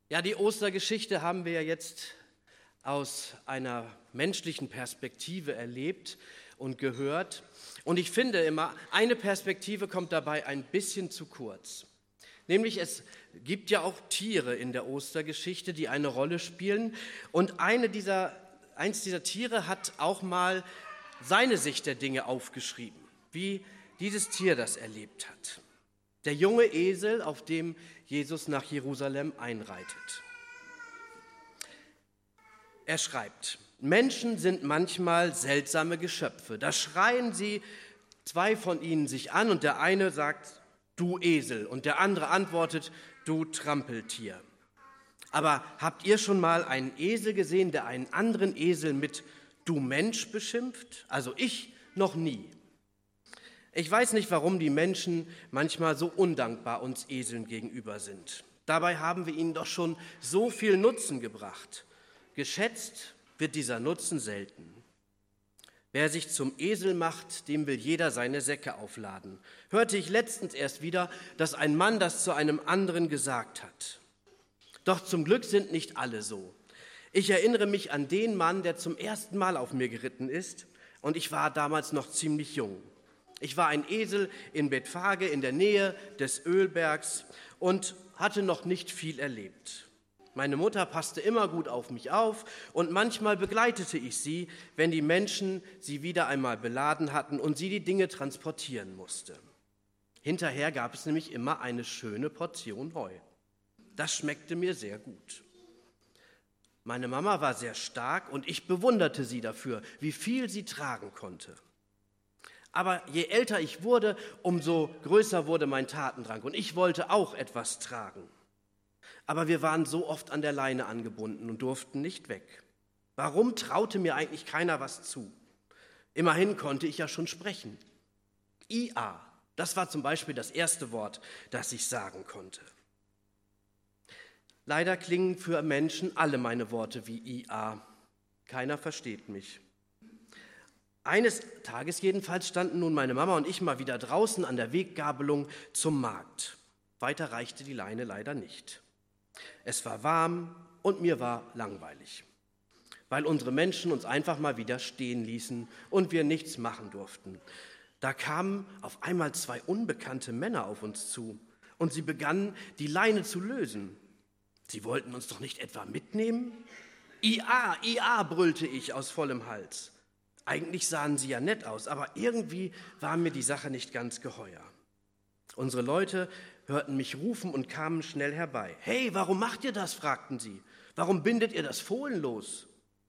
Ja, die Ostergeschichte haben wir ja jetzt aus einer menschlichen Perspektive erlebt und gehört. Und ich finde immer, eine Perspektive kommt dabei ein bisschen zu kurz. Nämlich es gibt ja auch Tiere in der Ostergeschichte, die eine Rolle spielen. Und eins dieser Tiere hat auch mal seine Sicht der Dinge aufgeschrieben, wie dieses Tier das erlebt hat. Der junge Esel, auf dem Jesus nach Jerusalem einreitet. Er schreibt: Menschen sind manchmal seltsame Geschöpfe. Da schreien sie, zwei von ihnen sich an und der eine sagt, du Esel, und der andere antwortet, du Trampeltier. Aber habt ihr schon mal einen Esel gesehen, der einen anderen Esel mit du Mensch beschimpft? Also ich noch nie. Ich weiß nicht, warum die Menschen manchmal so undankbar uns Eseln gegenüber sind. Dabei haben wir ihnen doch schon so viel Nutzen gebracht. Geschätzt wird dieser Nutzen selten. Wer sich zum Esel macht, dem will jeder seine Säcke aufladen. Hörte ich letztens erst wieder, dass ein Mann das zu einem anderen gesagt hat. Doch zum Glück sind nicht alle so. Ich erinnere mich an den Mann, der zum ersten Mal auf mir geritten ist, und ich war damals noch ziemlich jung. Ich war ein Esel in Bethphage in der Nähe des Ölbergs und hatte noch nicht viel erlebt. Meine Mutter passte immer gut auf mich auf und manchmal begleitete ich sie, wenn die Menschen sie wieder einmal beladen hatten und sie die Dinge transportieren musste. Hinterher gab es nämlich immer eine schöne Portion Heu. Das schmeckte mir sehr gut. Meine Mama war sehr stark und ich bewunderte sie dafür, wie viel sie tragen konnte. Aber je älter ich wurde, umso größer wurde mein Tatendrang und ich wollte auch etwas tragen. Aber wir waren so oft an der Leine angebunden und durften nicht weg. Warum traute mir eigentlich keiner was zu? Immerhin konnte ich ja schon sprechen. IA, das war zum Beispiel das erste Wort, das ich sagen konnte. Leider klingen für Menschen alle meine Worte wie IA. Keiner versteht mich. Eines Tages jedenfalls standen nun meine Mama und ich mal wieder draußen an der Weggabelung zum Markt. Weiter reichte die Leine leider nicht. Es war warm und mir war langweilig, weil unsere Menschen uns einfach mal wieder stehen ließen und wir nichts machen durften. Da kamen auf einmal zwei unbekannte Männer auf uns zu und sie begannen, die Leine zu lösen. Sie wollten uns doch nicht etwa mitnehmen? IA, IA, brüllte ich aus vollem Hals. Eigentlich sahen sie ja nett aus, aber irgendwie war mir die Sache nicht ganz geheuer. Unsere Leute hörten mich rufen und kamen schnell herbei. »Hey, warum macht ihr das?« fragten sie. »Warum bindet ihr das Fohlen los?«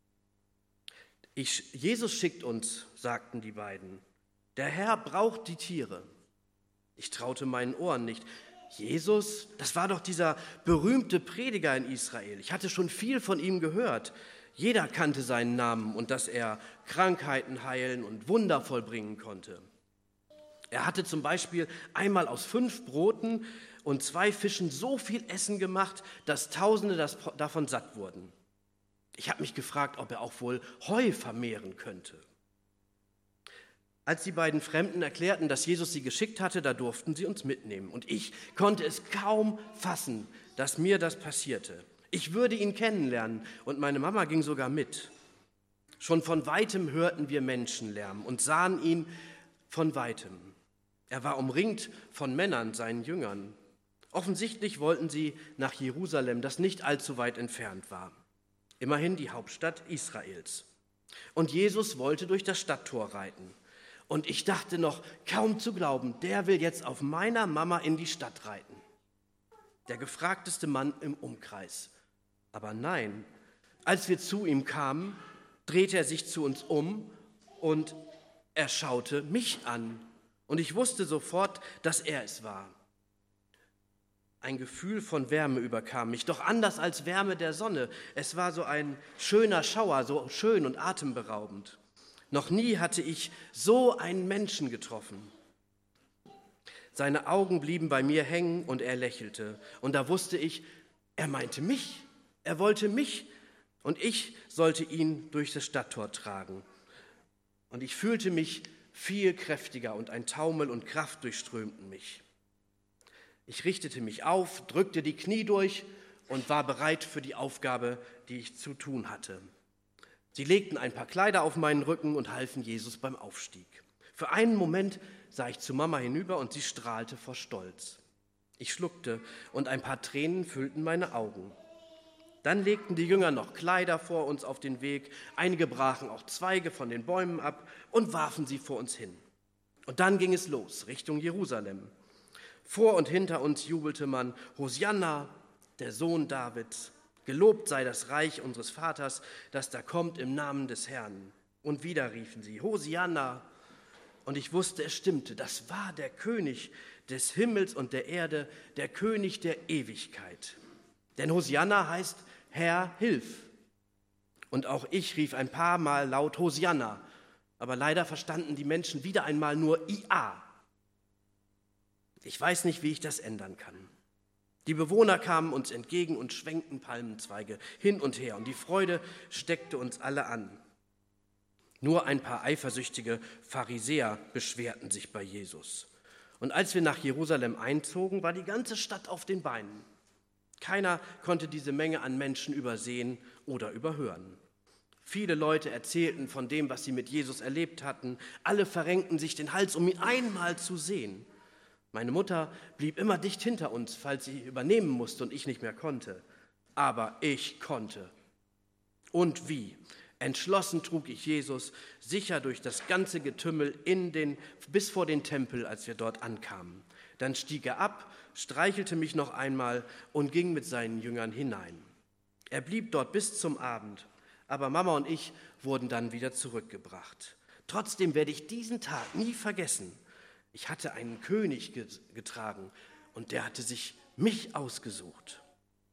Jesus schickt uns, sagten die beiden. Der Herr braucht die Tiere. Ich traute meinen Ohren nicht. Jesus, das war doch dieser berühmte Prediger in Israel. Ich hatte schon viel von ihm gehört. Jeder kannte seinen Namen und dass er Krankheiten heilen und Wunder vollbringen konnte. Er hatte zum Beispiel einmal aus 5 Broten und 2 Fischen so viel Essen gemacht, dass Tausende davon satt wurden. Ich habe mich gefragt, ob er auch wohl Heu vermehren könnte. Als die beiden Fremden erklärten, dass Jesus sie geschickt hatte, da durften sie uns mitnehmen. Und ich konnte es kaum fassen, dass mir das passierte. Ich würde ihn kennenlernen und meine Mama ging sogar mit. Schon von Weitem hörten wir Menschenlärm und sahen ihn von Weitem. Er war umringt von Männern, seinen Jüngern. Offensichtlich wollten sie nach Jerusalem, das nicht allzu weit entfernt war. Immerhin die Hauptstadt Israels. Und Jesus wollte durch das Stadttor reiten. Und ich dachte noch, kaum zu glauben, der will jetzt auf meiner Mama in die Stadt reiten. Der gefragteste Mann im Umkreis. Aber nein, als wir zu ihm kamen, drehte er sich zu uns um und er schaute mich an. Und ich wusste sofort, dass er es war. Ein Gefühl von Wärme überkam mich, doch anders als Wärme der Sonne. Es war so ein schöner Schauer, so schön und atemberaubend. Noch nie hatte ich so einen Menschen getroffen. Seine Augen blieben bei mir hängen und er lächelte. Und da wusste ich, er meinte mich. Er wollte mich und ich sollte ihn durch das Stadttor tragen. Und ich fühlte mich viel kräftiger und ein Taumel und Kraft durchströmten mich. Ich richtete mich auf, drückte die Knie durch und war bereit für die Aufgabe, die ich zu tun hatte. Sie legten ein paar Kleider auf meinen Rücken und halfen Jesus beim Aufstieg. Für einen Moment sah ich zu Mama hinüber und sie strahlte vor Stolz. Ich schluckte und ein paar Tränen füllten meine Augen. Dann legten die Jünger noch Kleider vor uns auf den Weg, einige brachen auch Zweige von den Bäumen ab und warfen sie vor uns hin. Und dann ging es los, Richtung Jerusalem. Vor und hinter uns jubelte man: Hosianna, der Sohn Davids. Gelobt sei das Reich unseres Vaters, das da kommt im Namen des Herrn. Und wieder riefen sie: Hosianna. Und ich wusste, es stimmte, das war der König des Himmels und der Erde, der König der Ewigkeit. Denn Hosianna heißt: Herr, hilf. Und auch ich rief ein paar Mal laut Hosianna, aber leider verstanden die Menschen wieder einmal nur Ia. Ich weiß nicht, wie ich das ändern kann. Die Bewohner kamen uns entgegen und schwenkten Palmenzweige hin und her und die Freude steckte uns alle an. Nur ein paar eifersüchtige Pharisäer beschwerten sich bei Jesus. Und als wir nach Jerusalem einzogen, war die ganze Stadt auf den Beinen. Keiner konnte diese Menge an Menschen übersehen oder überhören. Viele Leute erzählten von dem, was sie mit Jesus erlebt hatten. Alle verrenkten sich den Hals, um ihn einmal zu sehen. Meine Mutter blieb immer dicht hinter uns, falls sie übernehmen musste und ich nicht mehr konnte. Aber ich konnte. Und wie? Entschlossen trug ich Jesus sicher durch das ganze Getümmel bis vor den Tempel, als wir dort ankamen. Dann stieg er ab, streichelte mich noch einmal und ging mit seinen Jüngern hinein. Er blieb dort bis zum Abend, aber Mama und ich wurden dann wieder zurückgebracht. Trotzdem werde ich diesen Tag nie vergessen. Ich hatte einen König getragen und der hatte sich mich ausgesucht.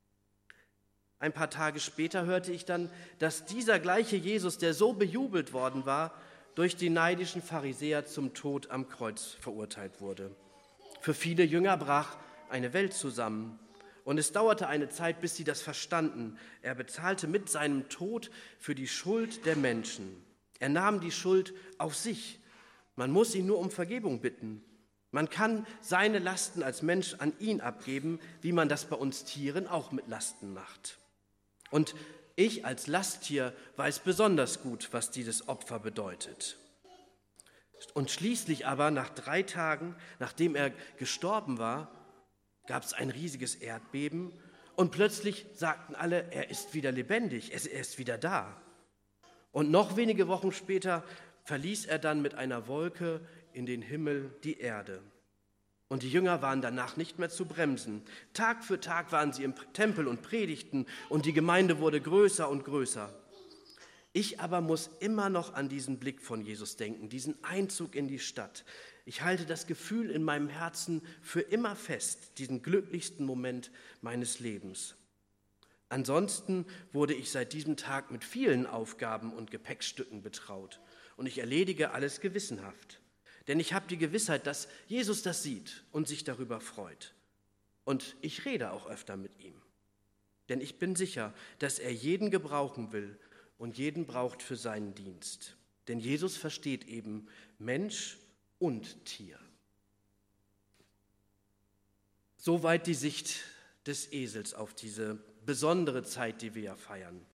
Ein paar Tage später hörte ich dann, dass dieser gleiche Jesus, der so bejubelt worden war, durch die neidischen Pharisäer zum Tod am Kreuz verurteilt wurde. Für viele Jünger brach eine Welt zusammen und es dauerte eine Zeit, bis sie das verstanden. Er bezahlte mit seinem Tod für die Schuld der Menschen. Er nahm die Schuld auf sich. Man muss ihn nur um Vergebung bitten. Man kann seine Lasten als Mensch an ihn abgeben, wie man das bei uns Tieren auch mit Lasten macht. Und ich als Lasttier weiß besonders gut, was dieses Opfer bedeutet. Und schließlich aber, nach 3 Tagen, nachdem er gestorben war, gab es ein riesiges Erdbeben und plötzlich sagten alle, er ist wieder lebendig, er ist wieder da. Und noch wenige Wochen später verließ er dann mit einer Wolke in den Himmel die Erde. Und die Jünger waren danach nicht mehr zu bremsen. Tag für Tag waren sie im Tempel und predigten und die Gemeinde wurde größer und größer. Ich aber muss immer noch an diesen Blick von Jesus denken, diesen Einzug in die Stadt. Ich halte das Gefühl in meinem Herzen für immer fest, diesen glücklichsten Moment meines Lebens. Ansonsten wurde ich seit diesem Tag mit vielen Aufgaben und Gepäckstücken betraut und ich erledige alles gewissenhaft. Denn ich habe die Gewissheit, dass Jesus das sieht und sich darüber freut. Und ich rede auch öfter mit ihm. Denn ich bin sicher, dass er jeden gebrauchen will und jeden braucht für seinen Dienst. Denn Jesus versteht eben Mensch und Tier. Soweit die Sicht des Esels auf diese besondere Zeit, die wir ja feiern.